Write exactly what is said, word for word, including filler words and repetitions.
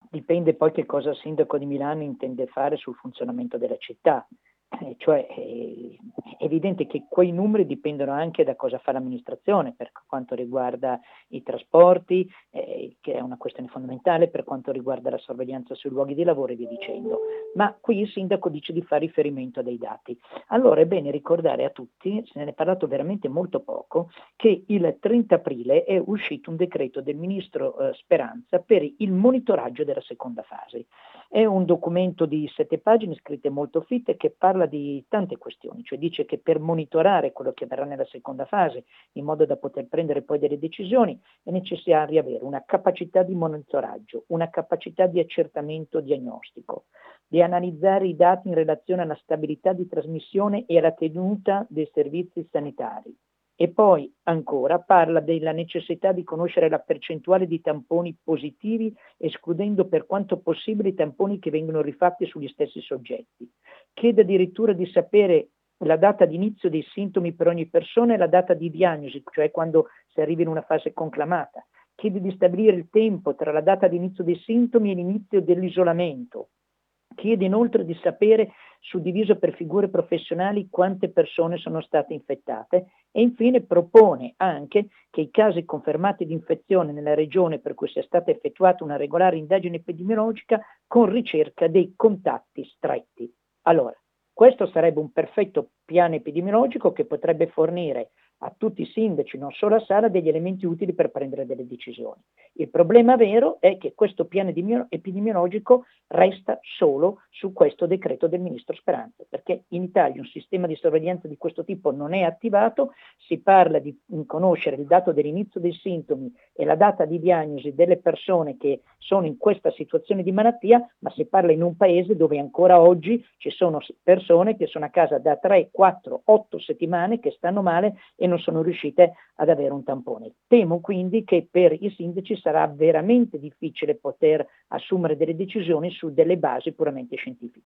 Dipende poi che cosa il sindaco di Milano intende fare sul funzionamento della città. Eh, cioè, eh, è evidente che quei numeri dipendono anche da cosa fa l'amministrazione per quanto riguarda i trasporti, eh, che è una questione fondamentale, per quanto riguarda la sorveglianza sui luoghi di lavoro e via dicendo. Ma qui il sindaco dice di fare riferimento a dei dati. Allora è bene ricordare a tutti, se ne è parlato veramente molto poco, che il trenta aprile è uscito un decreto del ministro eh, Speranza per il monitoraggio della seconda fase. È un documento di sette pagine scritte molto fitte che parla di tante questioni, cioè dice che per monitorare quello che avverrà nella seconda fase, in modo da poter prendere poi delle decisioni, è necessario avere una capacità di monitoraggio, una capacità di accertamento diagnostico, di analizzare i dati in relazione alla stabilità di trasmissione e alla tenuta dei servizi sanitari. E poi ancora parla della necessità di conoscere la percentuale di tamponi positivi, escludendo per quanto possibile i tamponi che vengono rifatti sugli stessi soggetti. Chiede addirittura di sapere la data di inizio dei sintomi per ogni persona e la data di diagnosi, cioè quando si arriva in una fase conclamata. Chiede di stabilire il tempo tra la data di inizio dei sintomi e l'inizio dell'isolamento. Chiede inoltre di sapere, suddiviso per figure professionali, quante persone sono state infettate e infine propone anche che i casi confermati di infezione nella regione per cui sia stata effettuata una regolare indagine epidemiologica con ricerca dei contatti stretti. Allora, questo sarebbe un perfetto piano epidemiologico che potrebbe fornire a tutti i sindaci, non solo a Sala, degli elementi utili per prendere delle decisioni. Il problema vero è che questo piano epidemiologico resta solo su questo decreto del ministro Speranza, perché in Italia un sistema di sorveglianza di questo tipo non è attivato, si parla di conoscere il dato dell'inizio dei sintomi e la data di diagnosi delle persone che sono in questa situazione di malattia, ma si parla in un paese dove ancora oggi ci sono persone che sono a casa da tre, quattro, otto settimane che stanno male e non sono riuscite ad avere un tampone. Temo quindi che per i sindaci sarà veramente difficile poter assumere delle decisioni su delle basi puramente scientifiche.